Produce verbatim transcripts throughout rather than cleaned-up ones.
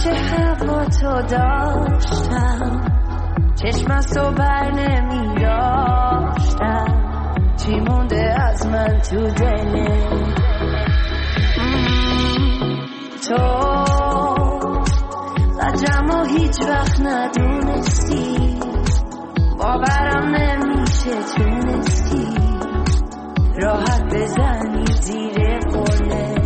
که هوا تو داشتم چشمت رو بر نمی داشتم چی مونده از من تو دله تو قدرم و هیچ وقت ندونستی باورم نمیشه تونستی راحت بزنی زیر قله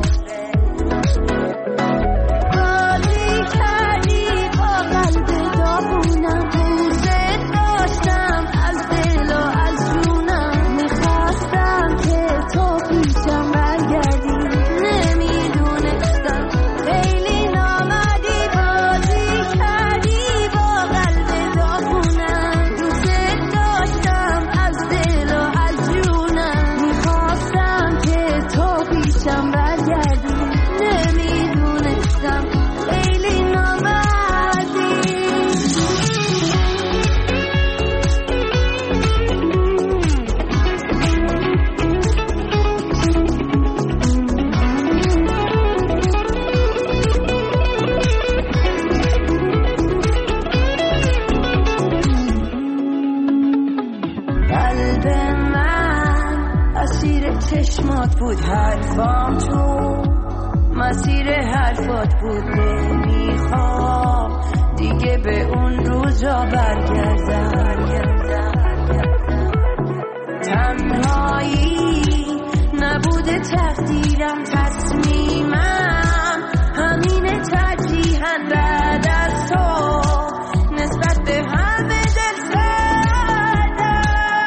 بازی کردی با قلب داغونم دوست داشتم از دل و از جونم میخواستم که تو پیشم برگردی نمیدونستم خیلی نامدی بازی کردی با قلب داغونم دوست داشتم از دل و از جونم میخواستم که تو پیشم برگردی نمیدونستم خیلی نامدی قلب من اسیر چشمات بود حرفام تو مسیر حرفات بود نمیخوام دیگه به اون روزا برگردم تنهایی نبوده تقدیرم تصمیمم همینه ترجیحاً بعد از تو نسبت به همه دل سردم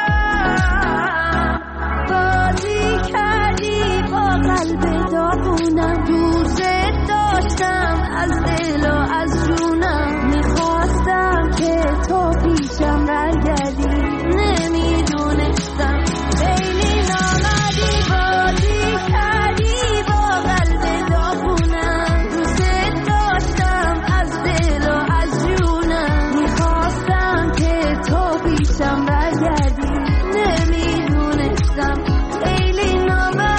بازی کردی با قلب داغونم دوست داشتم از دل و از جونم میخواستم که تو پیشم برگردی نمیدونستم خیلی نامدی بازی کردی با قلب داغونم دوست داشتم از دل و از جونم میخواستم که تو پیشم برگردی نمیدونستم خیلی نامدی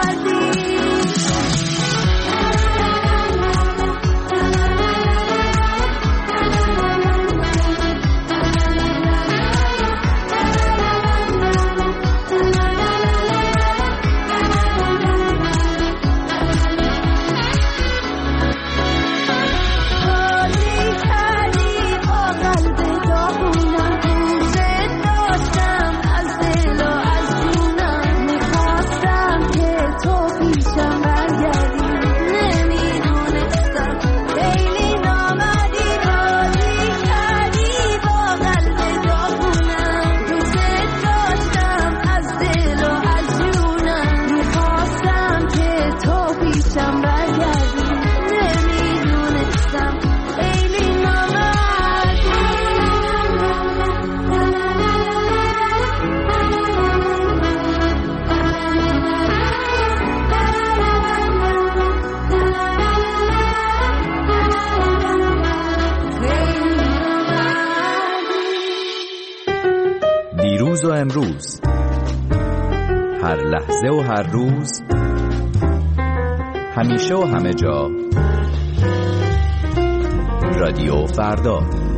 بازی کردی با قلب داغونم دوست داشتم از دل و از جونم میخواستم که تو پیشم برگردی نمیدونستم خیلی نامدی بازی کردی با قلب داغونم دوست داشتم از دل و از جونم میخواستم که تو پیشم برگردی نمیدونستم خیلی نامدی دیروز و امروز هر لحظه و هر روز همیشه و همه جا رادیو فردا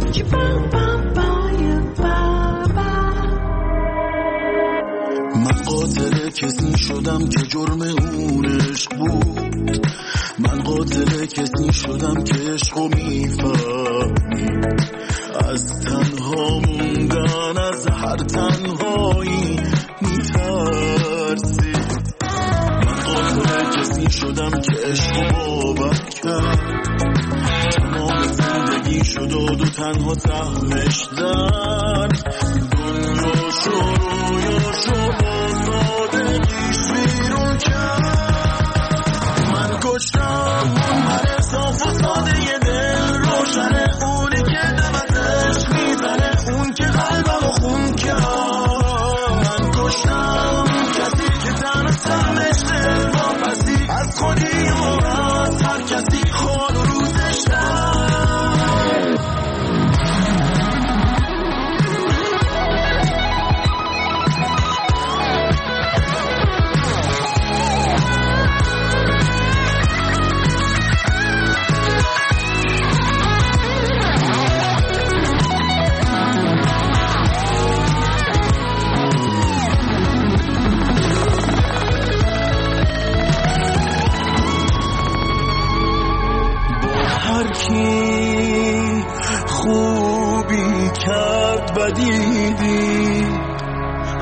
من قاتل کسی شدم که جرم اون عشق بود من قاتل کسی شدم که عشقو میفهمی از تنها موندن از هر تنهایی میترسی من قاتل کسی شدم که عشقو باور کرد تمام زندگی شد و دو تنها سهمش زن دنیا شروع شد آزادگیش بیرون کرد من کشتم اون هر صاف و ساده ی دل روشنه اونی که دم ازش میزنه اون که قلبمو خون کرد من کشتم کسی که تن سهمش دل واپسی از خودی و از هر کسی خود و روزش دار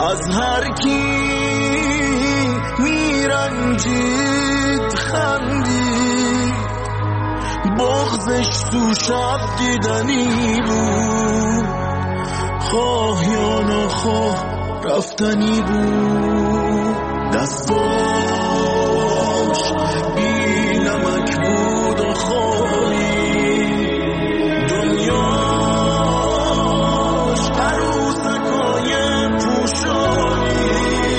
از هر کی میرنجید خندید، بغضش تو شب دیدنی بود، خواه یا نخواه رفتنی بود. دستاش بی نمک بود و خالی، دنیاش عروسکای پوشانی.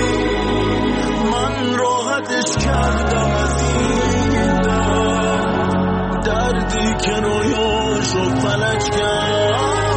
من راحتش کردم از این درد، دردی که رویاشو فلج کرد.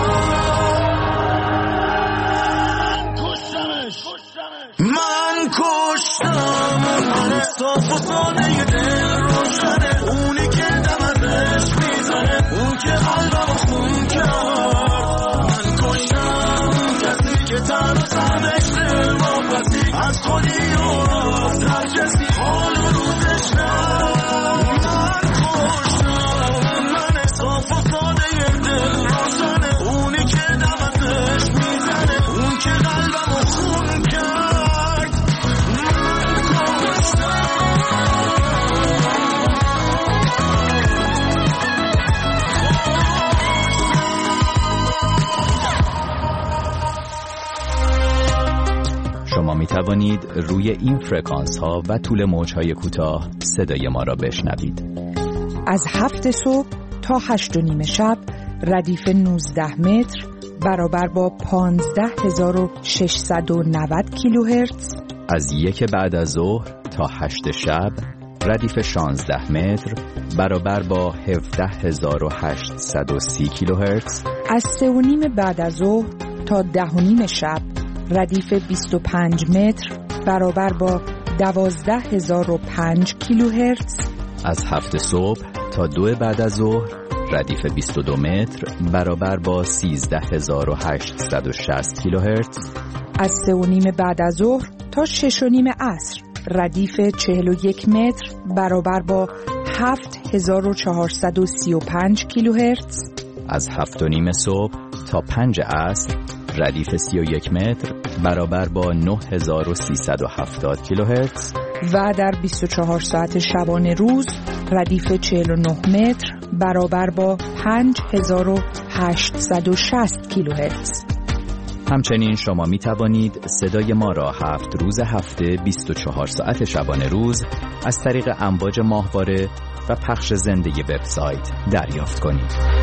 من کشتم من صاف و ساده دل روشنه، اونی که دم ازش میزنه، اون که قلبم خون کرد. من کشتم کسی که تن و سمش دل واپسی، از خودی و از هر کسی حال و روزش نه. من کشتم من صاف و ساده دل روشنه، اونی که دم ازش میزنه، اون که قلبم خون کرد. شما می توانید روی این فرکانس ها و طول موج های کوتاه صدای ما را بشنوید. از هفت صبح تا هشت و نیم شب ردیف نوزده متر برابر با پانزده هزار و ششصد و نود کیلوهرتز. از یک بعد از ظهر تا هشت شب ردیف شانزده متر برابر با هفده هزار و هشتصد و سی کیلوهرتز. از سه و نیم بعد از ظهر تا ده و نیم شب ردیف بیست و پنج متر برابر با دوازده هزار و پنج کیلوهرتز. از هفت صبح تا دو بعد از ظهر ردیف بیست و دو متر برابر با سیزده هزار و هشتصد و شصت کیلوهرتز. از سه و نیم بعد از ظهر تا شش و نیم عصر ردیف چهل و یک متر برابر با هفت هزار و چهارصد و سی و پنج کیلوهرتز. از هفت و نیم صبح تا پنج عصر ردیف سی و یک متر برابر با نه هزار و سیصد و هفتاد کیلوهرتز. و در بیست و چهار ساعت شبانه روز ردیف چهل و نه متر برابر با پنج هزار و هشتصد و شصت کیلوهرتز. همچنین شما می توانید صدای ما را هفت روز هفته بیست و چهار ساعت شبانه روز از طریق امواج ماهواره و پخش زنده وبسایت دریافت کنید.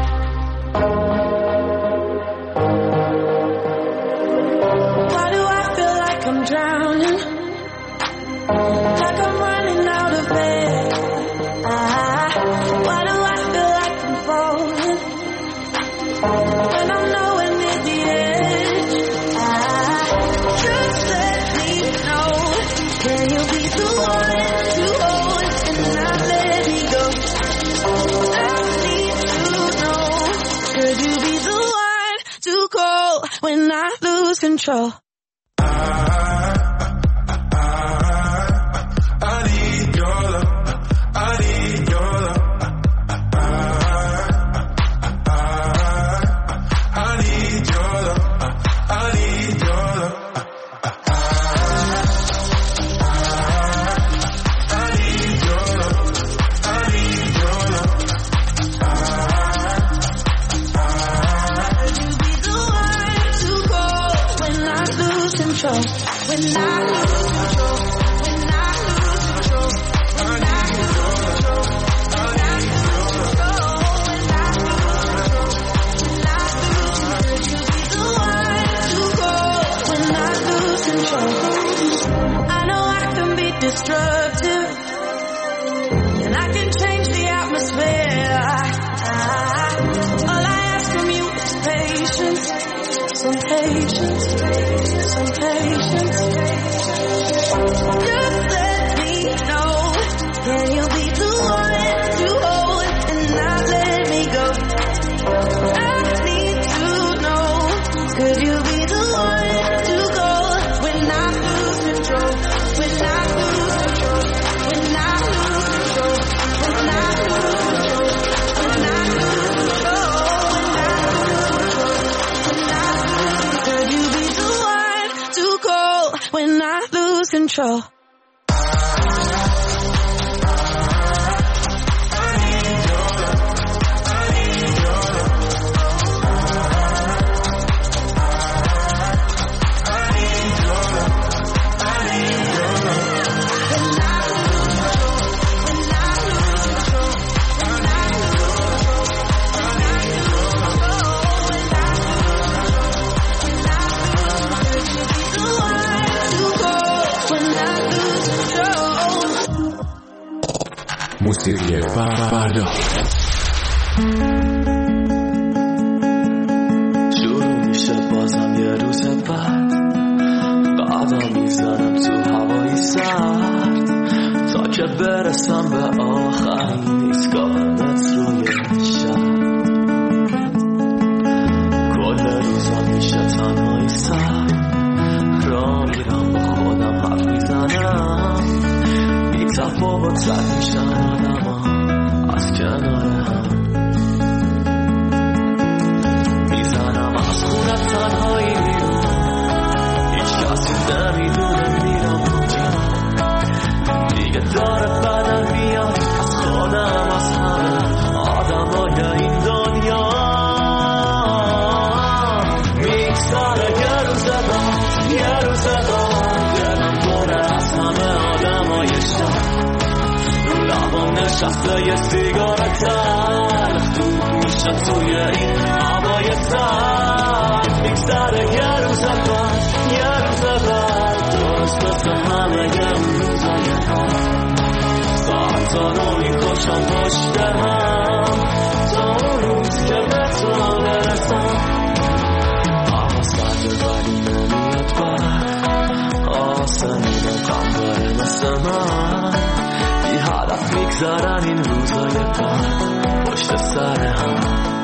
When I lose control, I, I, I, I need your love. I need your love. I, I, I, I need your love. I need your love. I, I need your love. I need your love. control, when I lose control, when I lose control, when I lose control, when I lose control, when I lose control, when I lose control, you be the one to go when I lose control. I know I can be destructive, and I can change the atmosphere. All I ask from you is patience, some patience. Some patience. Just let me know, can you be the one to hold and not let me go? I need to know, could you be the one to go when I lose control? When I lose control, when I lose control, when I lose control, when I lose control, when I lose control, when I lose control, could you be the one to control. موسیقی فردا شروع میشه بازم یه روز بعد قدم میزنم تو هوای سرد تا که برسم به آخرین ایستگاه متروی شهر کل روزا میشه تنهایی سر را میرم با خودم حرف میزنم بی تفاوت زد میشن آدم ها از کنار هم میزنم از خونه تنهایی میرم هیچ کسی نمیدونه میرم کجا دیگه داره بدم میاد از خودم از همه آدم های این دنیا میگذره یه روز بعد یه روز بعد دلم پره از همه آدم های شهر رو لبام نشسته یه سیگار تلخ دود میشه توی این هوای سرد میگذره یه روز بعد یه روز بعد درست مثل همه یه اون روزای بعد ساعتا رو میکشم پشت هم تا اون روز که به تو برسم اما سرد ولی نمیاد بر آسمون غم داره مثل من بی هدف میگذرن این روزای بعد پشت سر هم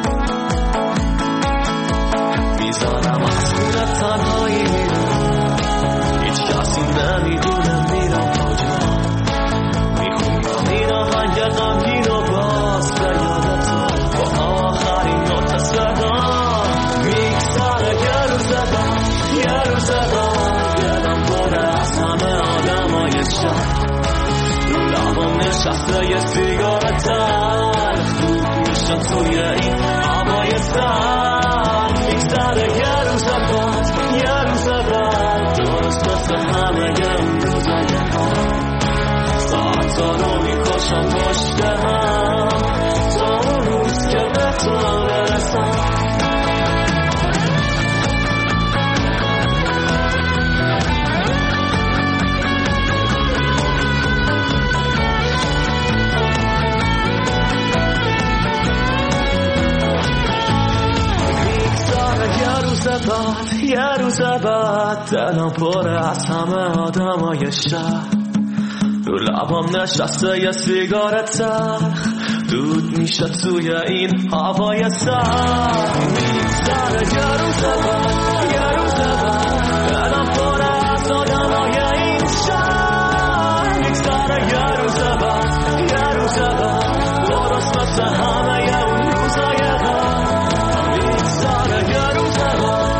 میزنم از خونه تنهایی میرم هیچ کسی نمیدونه میرم کجا میخونم این آهنگ غمگین و باز به یاد تو با آخرین نوت صدا میگذره یه روز بعد یه روز بعد دلم پره از همه آدمای شهر رو لبام نشسته یه سیگار تلخ دود میشه توی این هوای سرد میگذره یه روز بعد یه روز بعد درست مثل همه یه اون روزای بعد ساعتا رو میکشم پشت هم تا اون روز که به تو برسم بعد یه روز بعد دلم پره از همه آدمای شهر رو لبام نشسته یه سیگار تلخ دود میشه توی این هوای سرد میگذره یه روز بعد یه روز بعد دلم پره از آدمای این شهر میگذره یه روز بعد یه روز بعد درست مثل همه یه اون روزای بعد میگذره یه روز بعد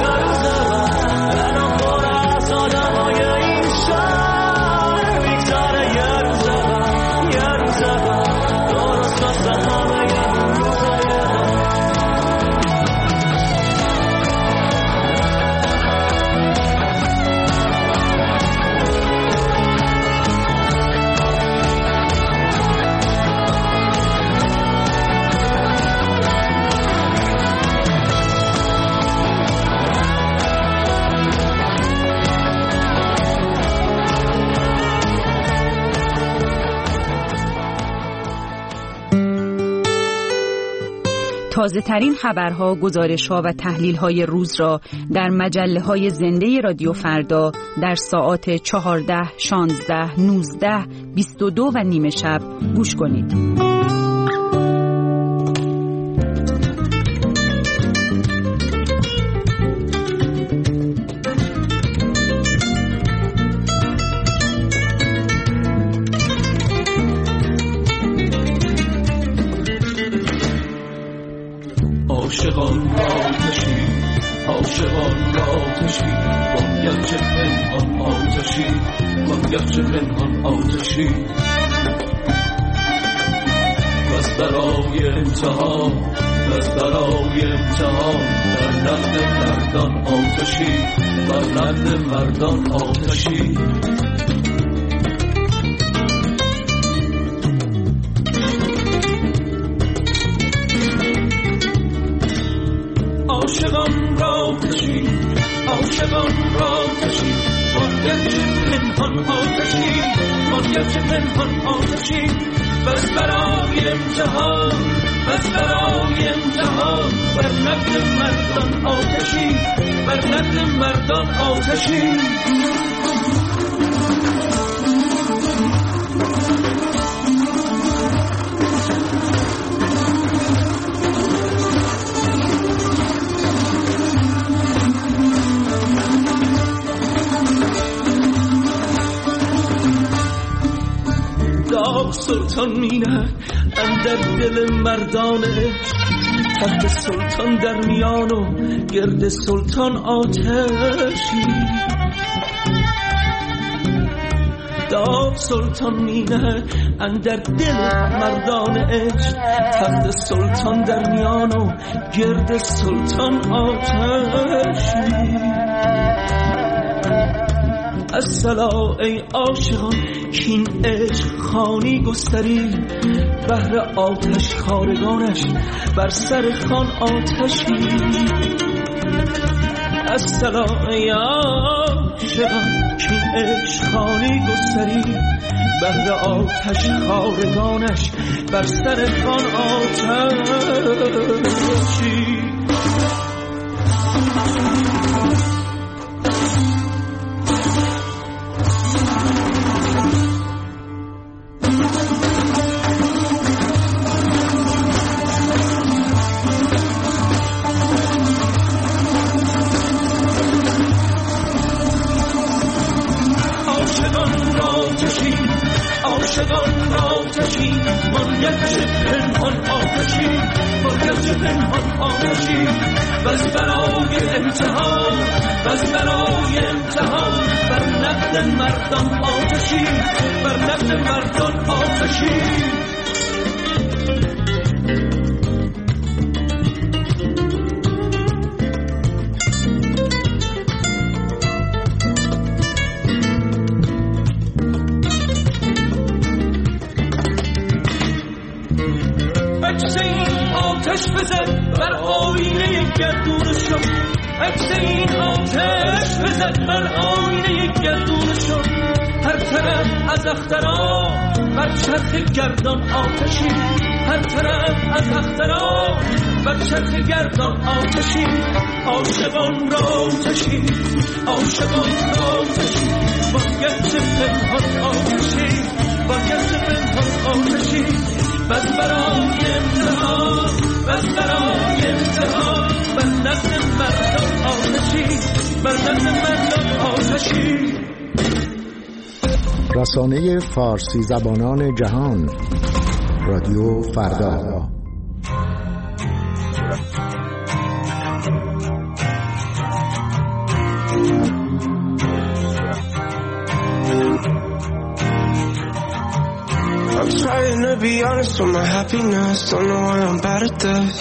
تازه ترین خبرها، گزارش‌ها و تحلیل‌های روز را در مجله‌های زنده رادیو فردا در ساعات چهارده، شانزده، نوزده، بیست و دو و نیمه شب گوش کنید. عاشقان آتشی عاشقان آتشی با گرچه پنهان آتشی من گرچه پنهان آتشی بس برای امتحان بس برای امتحان بر نقد مردان آتشی بر نقد مردان آتشی عاشقان را کشی عاشقان را کشی من گرچه پنهان آتشی من گرچه پنهان آتشی بس برای امتحان بس برای امتحان بر نقد مردان آتشی بر نقد مردان آتشی سلطان مینه اندر دل مردانه تخت سلطان در میان و گرد سلطان آتشی داغ سلطان مینه اندر دل مردان عشق تخت سلطان در میان و گرد سلطان آتشی الصلا ای عاشقان کین عشق خانی گستری بهر آتش خارگانش بر سر خان آتشی الصلا ای عاشقان کین عشق خانی گستری بهر آتش خارگانش بر سر خان آتشی بس برای امتحان بس برای امتحان بر نقد مردان آتشی بر نقد مردان آتشی آتش بزد بر آینه گردونشون عکس این آتش بزد بر آینه گردونشون هر طرف از اخترا بر چرخ گردان آتشی هر طرف از اخترا بر چرخ گردان آتشی عاشقان را آتشی عاشقان را آتشی با گرچه پنهان آتشی با گرچه پنهان آتشی بس برای امتحان بس برای امتحان بر نقد مردان آتشی بر نقد مردان آتشی رسانه فارسی زبانان جهان رادیو فردا. I'm trying to be honest with my happiness. Don't know why I'm bad at this.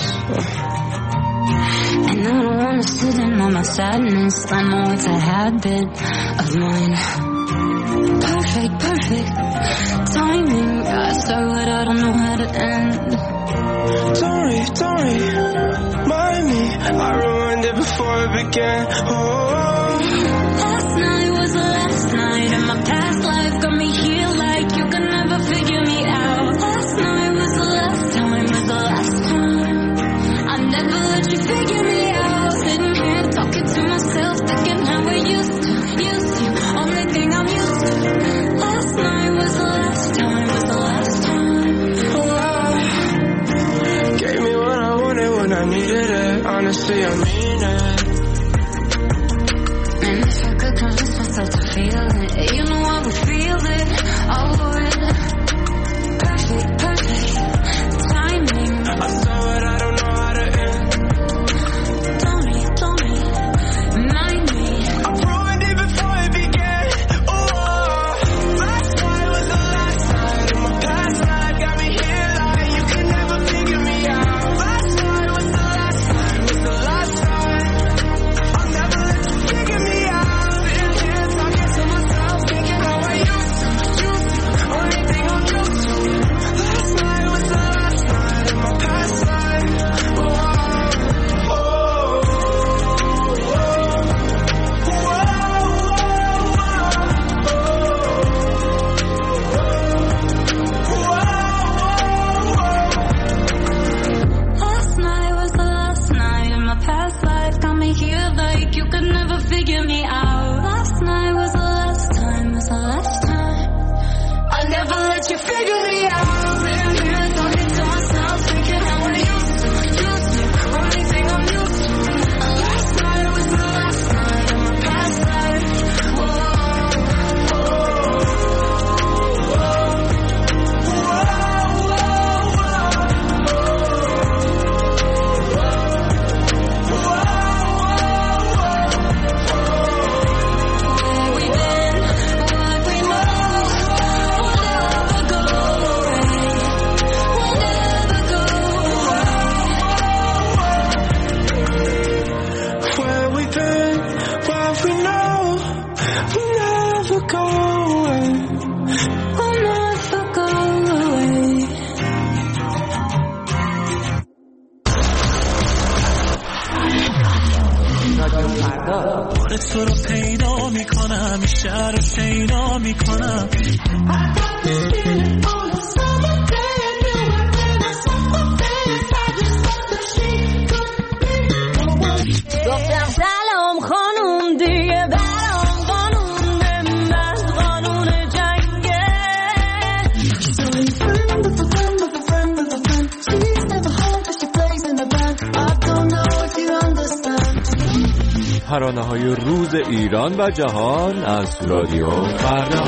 And I don't wanna sit in on my sadness. I know it's a habit of mine. Perfect, perfect timing. I start what I don't know how to end. Don't worry, don't worry, mind me. I ruined it before it began. Oh. Last night was the last night, and my past life got me here like you can never figure me out. Last night was the last time, was the last time. I never let you figure me out. Sitting here talking to myself, thinking how we used to, used to. Only thing I'm used to. Last night was the last time, was the last time. Oh. Gave me what I wanted when I needed it. Honestly, I mean it. And if I could convince myself to feel it, you know I would feel it, I would. Perfect, perfect timing. I saw it, I don't know how to end. Tell me, tell me, remind me. I ruined it تو رو پیدا میکنم، این شهر رو شیدا میکنم. گفتم سلام خانوم دیگه برام قانونه، من قانون جنگه. ترانه های روز ایران و جهان از رادیو فردا.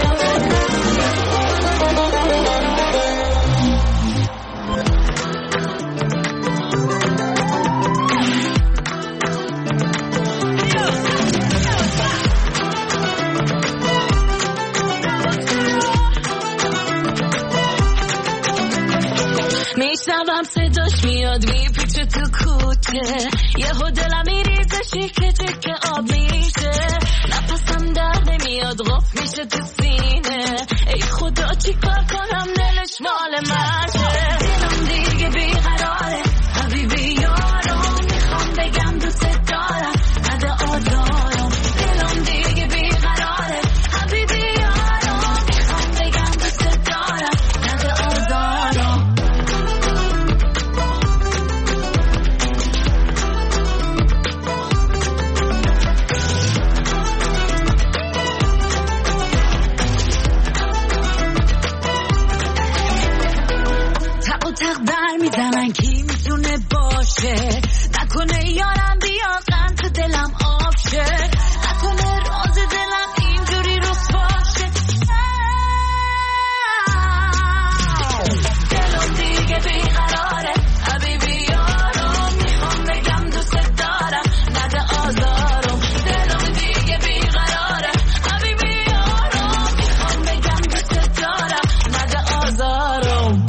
میشنوم صداش میاد میپیچه تو کوچه، یهو دلم میریزه شیکه چکه آب میشه، نفسم در نمیاد غف میشه تو سینه، ای خدا چی کار کنم دلش مال منه، دلم دیگه بیقراره حبیبی یارم، میخوام بگم دوست دارم نده آزارم، دلم دیگه بیقراره حبیبی یارم، میخوام بگم دوست دارم نده آزارم. تقدر میزنن کی میتونه باشه، نکنه یارم بیاد غم تو دلم آب شه، نکنه راز دلم اینجوری رسواشه، دلم دیگه بیقراره حبیبی یارم، میخوام بگم دوست دارم نده آزارم، دلم دیگه بیقراره حبیبی یارم، میخوام بگم دوست دارم نده آزارم.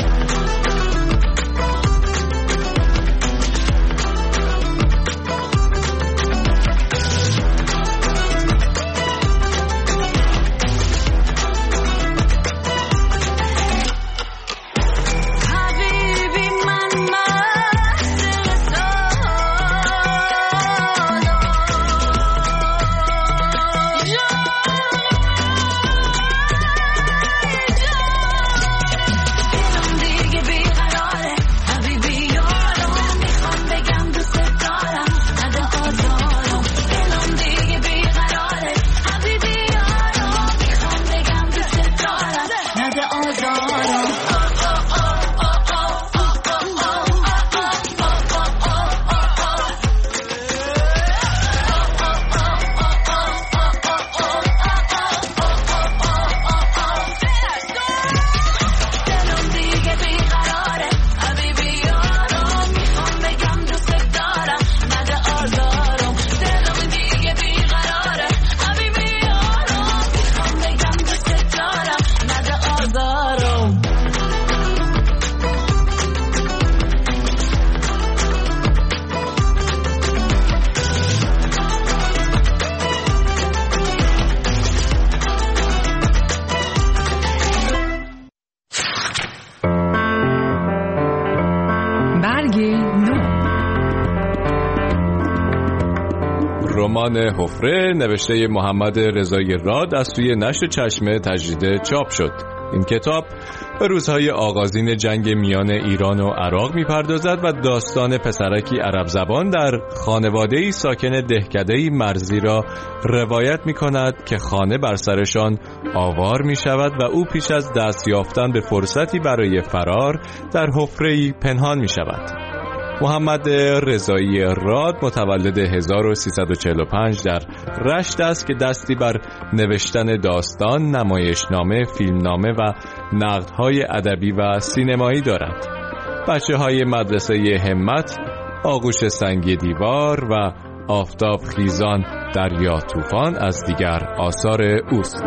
رمان حفره نوشته محمد رضایی راد از سوی نشر چشمه تجدید چاپ شد. این کتاب به روزهای آغازین جنگ میان ایران و عراق میپردازد و داستان پسرکی عرب زبان در خانواده‌ای ساکن دهکده‌ای مرزی را روایت میکند که خانه بر سرشان آوار میشود و او پیش از دست یافتن به فرصتی برای فرار در حفره‌ای پنهان میشود. محمد رضایی راد متولد هزار و سیصد و چهل و پنج در رشت است که دستی بر نوشتن داستان، نمایشنامه، فیلمنامه و نقدهای ادبی و سینمایی دارد. بچه‌های مدرسه همت، آغوش سنگی دیوار و آفتاب خیزان دریا طوفان از دیگر آثار اوست.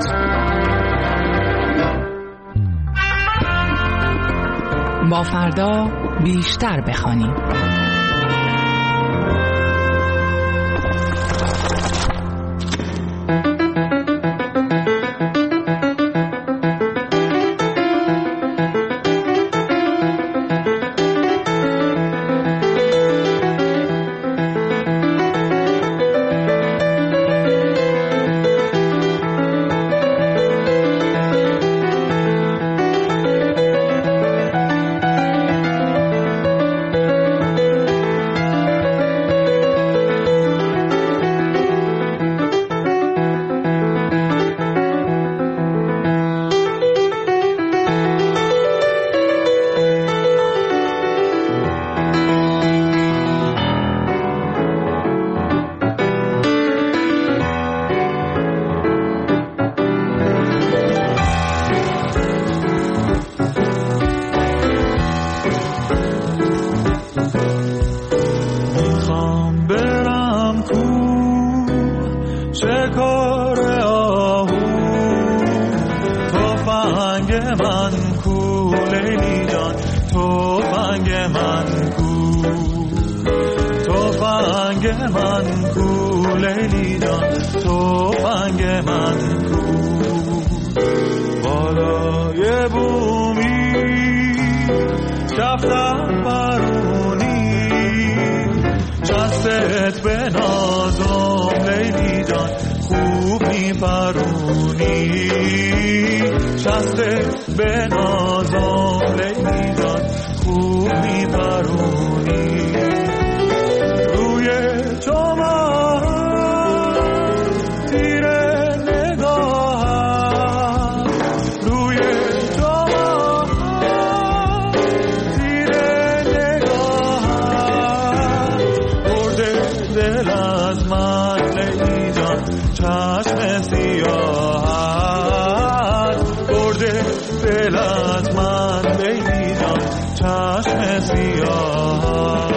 با فردا بیشتر بخوانیم. شکار آهو تفنگ من کو لیلی جان تفنگ من کو تفنگ من کو لیلی جان تفنگ من کو بالای بومی کفتم برونی چستت به نازم لیلی جان خوب میپرونی چستت به نازم لیلی جان خوب میپرونی روی چمن تیر نگاهم روی چمن تیر نگاهم برده دل از من لیلی جان چشم سیاهت برده دل از من لیلی جان چشم سیاهت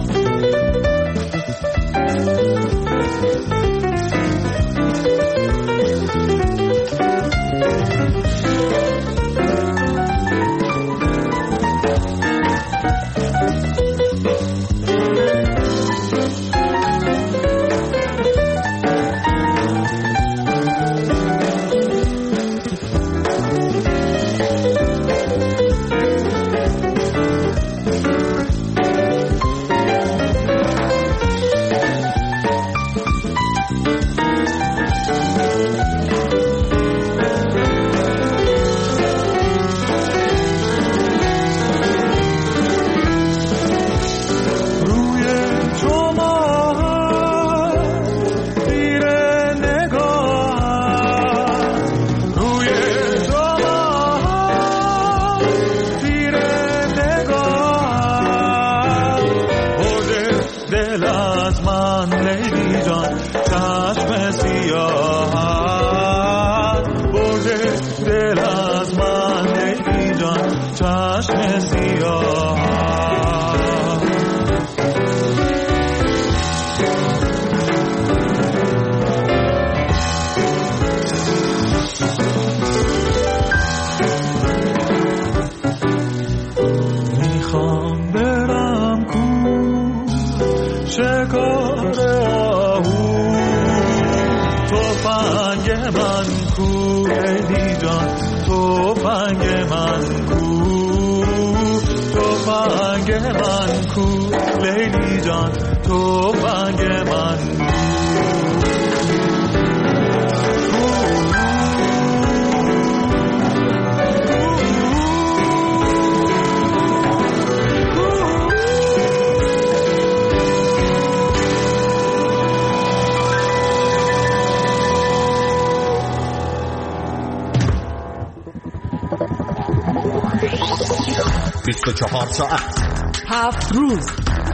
بیست و چهار ساعت، هفت روز،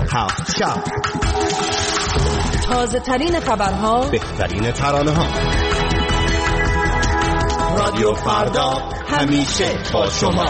هفت شب، تازه ترین خبرها، بهترین ترانه ها. رادیو فردا همیشه با شما.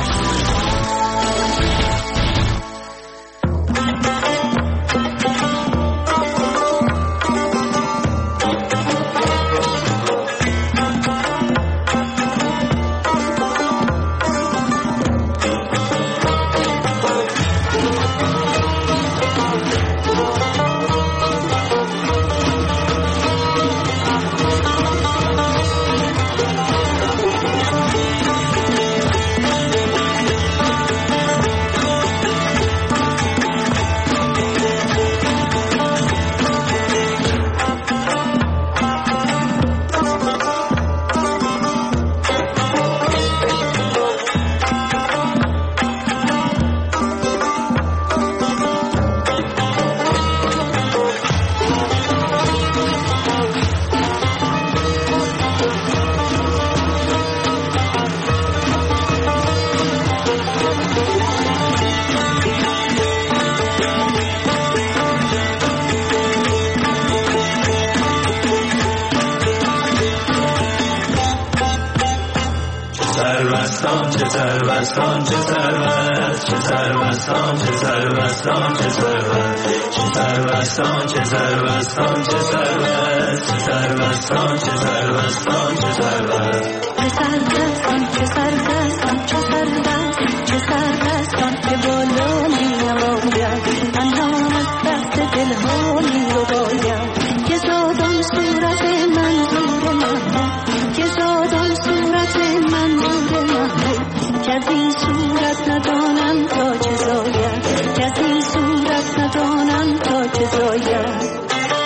سروستان چه سروستان چه سروست چه سروستان چه سروستان چه سروست چه سروستان چه سروستان چه سروست چه سروستان چه سروستان چه سروست چه سروستان چه سروستان چه سروست چه سروستان که بالا می‌آید انجام از دست دلها می‌آید که زادان صورت منظور محبوب که زادان صورت منظور محبوب که از این صورت ندانم تا چه زاید که از این صورت ندانم تا چه زاید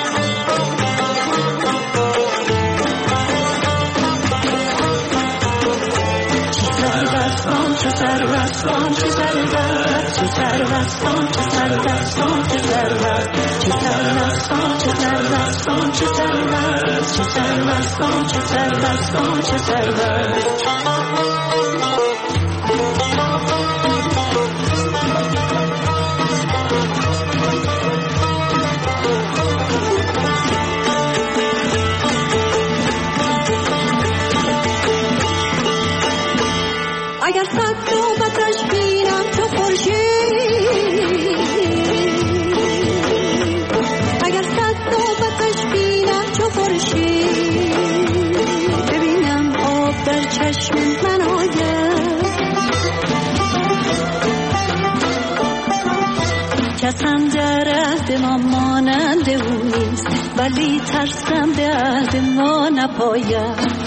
چه سروستان چه سروست چه سروستان چه سروستان چه سروست چه سروستان چه سروستان چه سروست چه سروستان چه سروستان چه سروست اگر صد نوبتش بینم تو خورشید اگر صد نوبتش بینم تو خورشید ببینم آب در چشم من آید کسم در عهد ما مانند او نیست ولی ترسم به عهد ما نپاید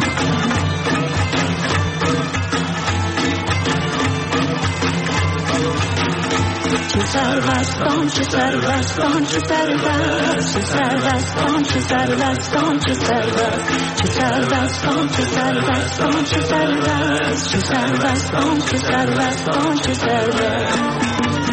چه سروستان چه سروستان چه سروست چه سروستان چه سروستان چه سروست چه سروستان چه سروستان چه سروست چه سروستان چه سروستان چه سروست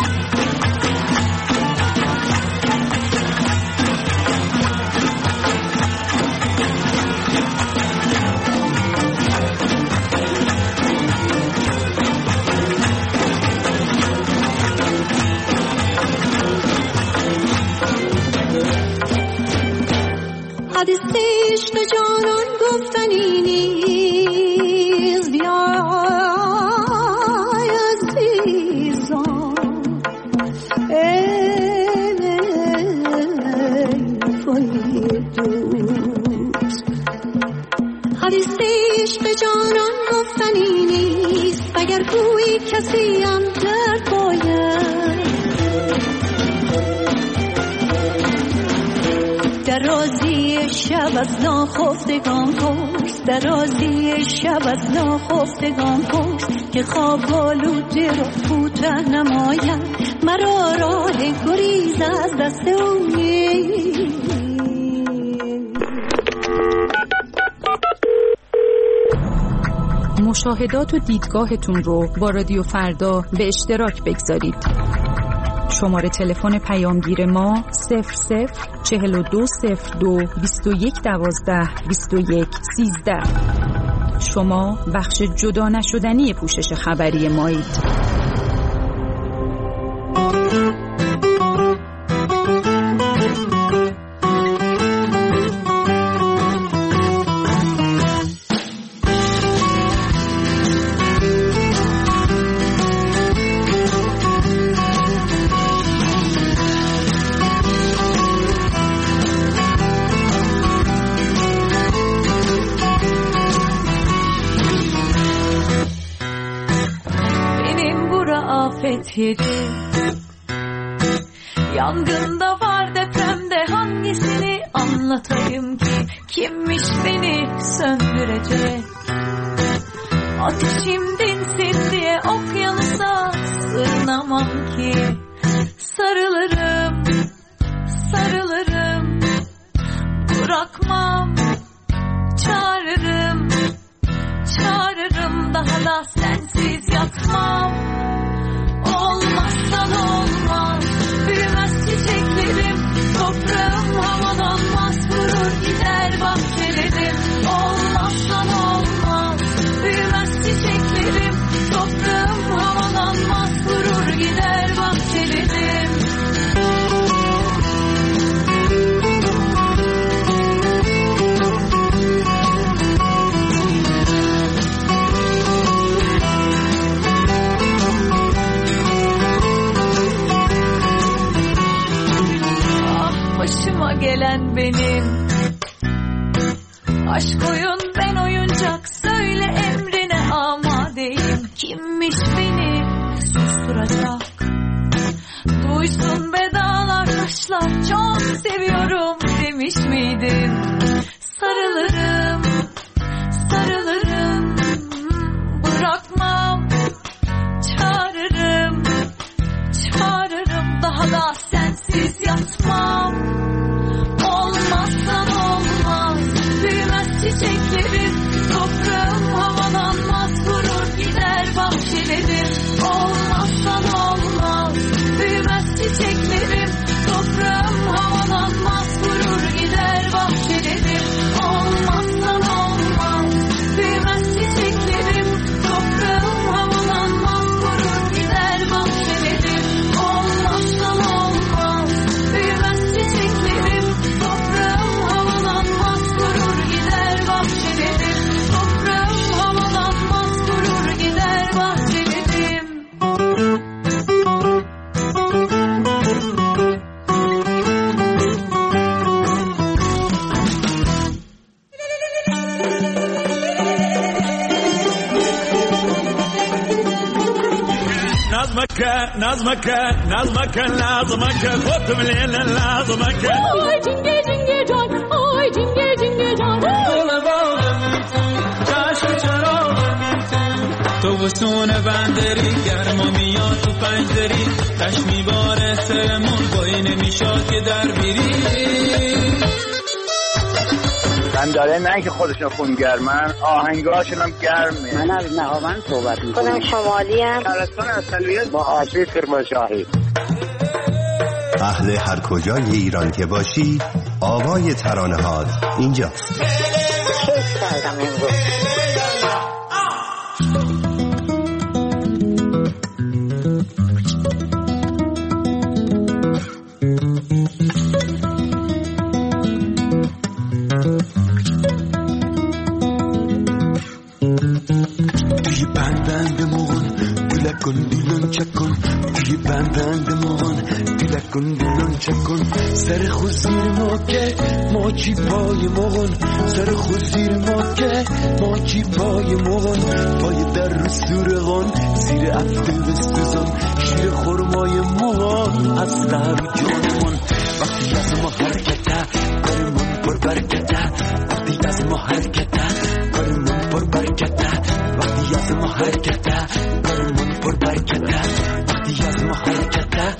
حدیث عشق جانان گفتنی نیست بیای عزیزان ای فای دوست حدیث عشق جانان گفتنی نیست اگر گویی کسی هم درد باید در رازی شب از ناخفتگان پرس در رازی شب از ناخفتگان پرس که خواب آلوده را کوته نماید مرا راه گریز از دست او نیست مشاهدات و دیدگاهتون رو با رادیو فردا به اشتراک بگذارید. شماره تلفن پیامگیر ما صفر صفر چهل و دو صفر دو بیست و یک دوازده بیست و یک سیزده. شما بخش جدا نشدنی پوشش خبری مایید. Fethedi Yangında var depremde hangisini anlatayım ki kimmiş beni söndürecek Ateşim dinsin diye okyanusa sığınamam ki Sarılırım, sarılırım bırakmam Çağırırım, çağırırım daha da sensiz yatmam Olmazsan olmaz, büyümez çiçeklerim Toprağım havalanmaz, vurur gider bahçelerim Olmazsan olmaz, büyümez çiçeklerim Toprağım havalanmaz, vurur gider bahçelerim benim. Aşk oyun ben oyuncak, söyle emrine amadeyim. Kimmiş beni susturacak? Duysun bedalar taşlar, çok seviyorum demiş miydin? Sarılırım, sarılırım, bırakmam, çağırırım, çağırırım, daha da sensiz yatmam. Olmazsan olmaz, büyümez çiçeklerim, toprağım havalanmaz, vurur gider bahçelerim. Olmazsan olmaz, büyümez çiçeklerim, toprağım havalanmaz, vurur gider bahçelerim. Olmazsan olmaz, büyümez çiçeklerim, toprağım havalanmaz, vurur gider bahçelerim. Olmazsan olmaz, büyümez çiçeklerim, toprağım havalanmaz, vurur gider bahçelerim. Toprağım havalanmaz, vurur gider bahçelerim. نظمك نظمك نظمك لازمك خذ من لازمك Ay cinge cinge can, ay cinge cinge can. گل باغ میتون چشم چراغ میتون تو وسون بندری گرما میاد تو پنجدری تش میباره سرمون بایی نمیشاد که در بیری من داره نه که خودشون خونگرمن آهنگاشون هم گرمه. من از نهاوند صحبت میکنم. خودم شمالی هم شهرستان اصلیت با آشی کرمانشاهی. اهل هر کجای ایران که باشی آوای ترانه هات اینجاست. کیف کردم امروز. توی بند بند مون دیلک کن دیلون چکن توی بند بند مون دیلک کن دیلون چکن سر خود زیر ما که ماچی پای مون سر خود زیر ما که ماچی پای مون پای در رو سورغان زیر افته بستزان شیر خورمای مون از قهر و جانمون وقتی از ما حرکته کارمون پر برکته وقتی از ما حرکته کارمون پر برکته وقتی از ما حرکته کارمون پر برکته وقتی از ما حرکته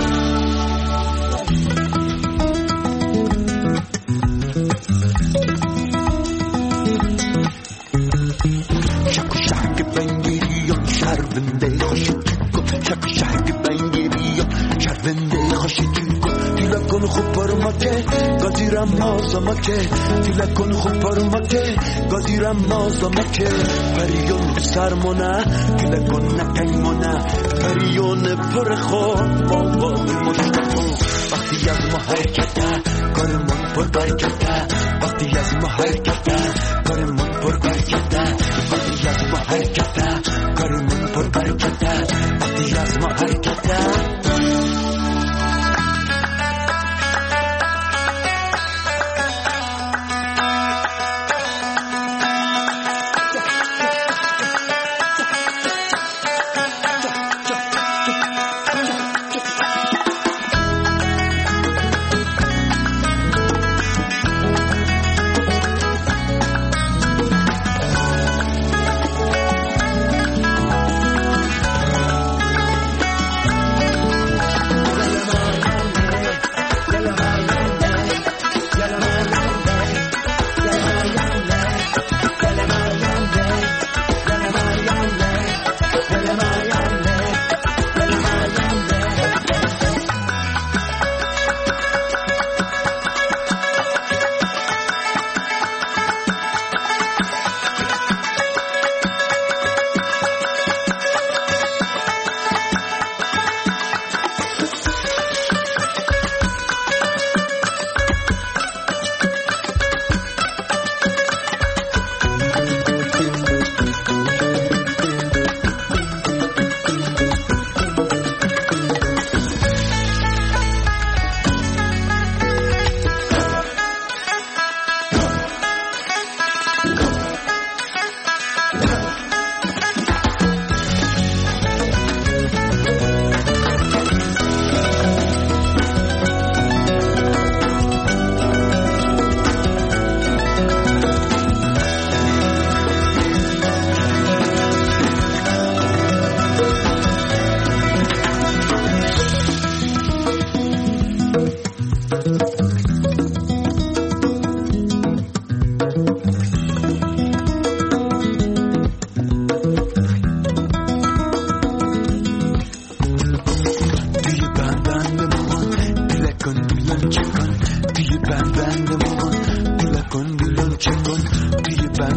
شک و شک بنگیریان شرونده خوشی کن شک و شک بنگیریان شرونده خوشی کن دیلا کن خوب پر مکه گادیرم مازمکه دیلا کن خوب پر مکه گادیرم مازمکه پریون سرمونه دیلا کن نکنمونه پریون پر خوب بابا مشتاق وقتی از ما حرکته کارمون پر برکته وقتی از ما حرکته کارمون پر برکته وقتی از ما حرکته کارمون پر برکته وقتی از ما حرکته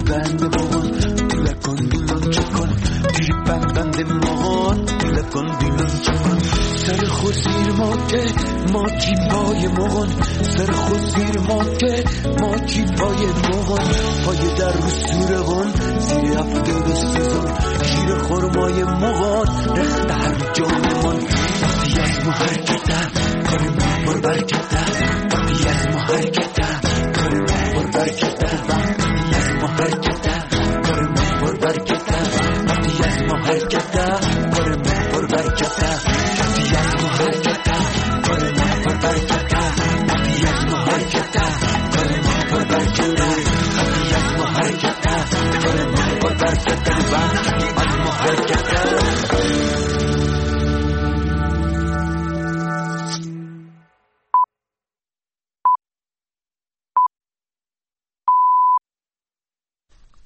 بند مغان دوله کن دولان چکن گیر بند بند مغان دوله کن دولان چکن سر خود زیر ماته ما جیبای مغان سر خود زیر ماته ما جیبای مغان پای در رو سورغان زیر هفتاد سزان شیر خورمای مغان رخت هر جانمان وقتی از ما حرکته کاری ما بر برکته وقتی از ما حرکته